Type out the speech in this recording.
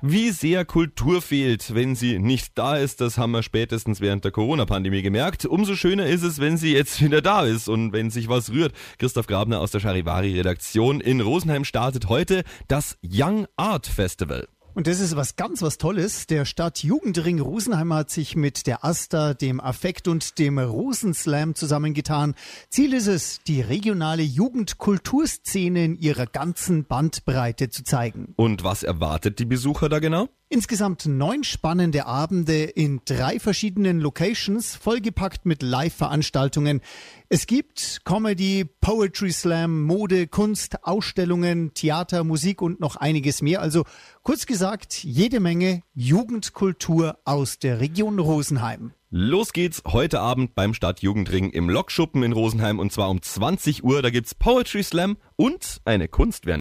Wie sehr Kultur fehlt, wenn sie nicht da ist, das haben wir spätestens während der Corona-Pandemie gemerkt. Umso schöner ist es, wenn sie jetzt wieder da ist und wenn sich was rührt. Christoph Grabner aus der Charivari-Redaktion in Rosenheim startet heute das Young Art Festival. Und das ist was Tolles. Der Stadtjugendring Rosenheim hat sich mit der AStA, dem Affekt und dem Rosenslam zusammengetan. Ziel ist es, die regionale Jugendkulturszene in ihrer ganzen Bandbreite zu zeigen. Und was erwartet die Besucher da genau? Insgesamt 9 spannende Abende in 3 verschiedenen Locations, vollgepackt mit Live-Veranstaltungen. Es gibt Comedy, Poetry Slam, Mode, Kunst, Ausstellungen, Theater, Musik und noch einiges mehr. Also kurz gesagt, jede Menge Jugendkultur aus der Region Rosenheim. Los geht's heute Abend beim Stadtjugendring im Lokschuppen in Rosenheim und zwar um 20 Uhr. Da gibt's Poetry Slam und eine Kunstwerkstatt.